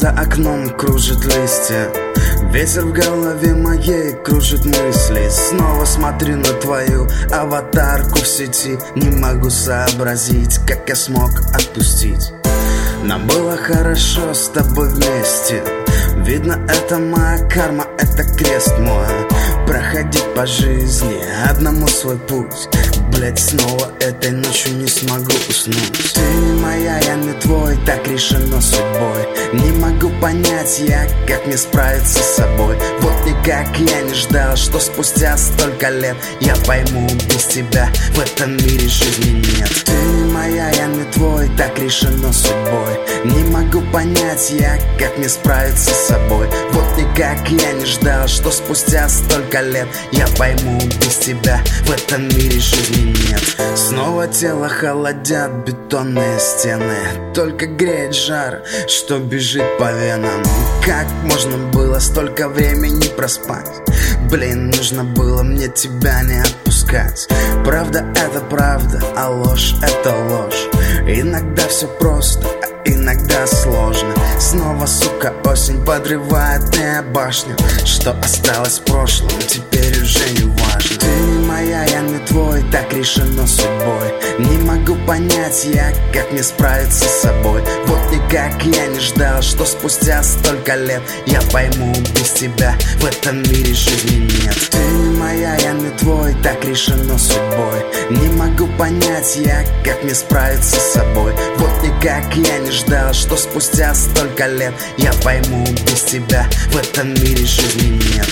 за окном кружат листья, ветер в голове моей кружит мысли. Снова смотрю на твою аватарку в сети, не могу сообразить, как я смог отпустить. Нам было хорошо с тобой вместе, видно, это моя карма, это крест мой. Проходить по жизни одному свой путь, блять, снова этой ночью не смогу уснуть. Ты не моя, я не твой, так решено судьбой. Не могу понять я, как мне справиться с собой. Вот никак я не ждал, что спустя столько лет я пойму, без тебя в этом мире жизни нет. Ты не моя, я не твой, так решено судьбой. Не могу понять я, как мне справиться с собой. Вот никак я не ждал, что спустя столько лет я пойму, без тебя в этом мире жизни нет. Снова тело холодят бетонные стены, только греет жар, что бежит по венам. Как можно было столько времени проспать? Блин, нужно было мне тебя не отпускать. Правда это правда, а ложь это ложь. Иногда все просто, а иногда сложно. Снова, сука, осень подрывает мне башню. Что осталось в прошлом, теперь уже не важно. Ты не моя, я не твой, так решено судьбой. Не могу понять я, как мне справиться с собой. Вот никак я не ждал, что спустя столько лет я пойму, без тебя в этом мире жизни нет. Ты не моя, я не твой, так решено судьбой. Не могу понять я, как мне справиться с собой. Вот никак я не ждал, что спустя столько лет я пойму, без тебя в этом мире жизни нет.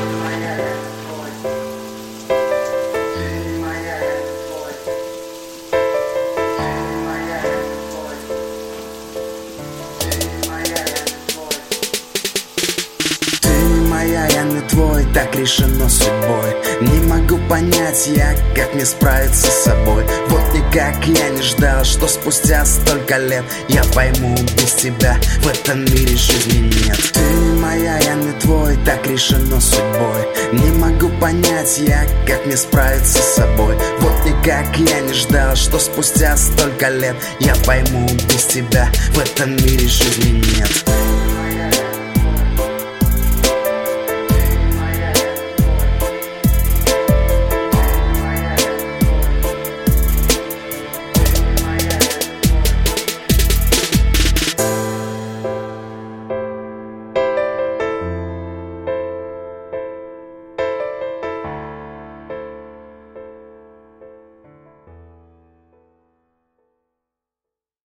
Я не твой, так решено судьбой. Не могу понять я, как мне справиться с собой. Вот никак я не ждал, что спустя столько лет я пойму, без тебя в этом мире жизни нет. Ты не моя, я не твой, так решено судьбой. Не могу понять я, как мне справиться с собой. Вот никак я не ждал, что спустя столько лет я пойму, без тебя в этом мире жизни нет.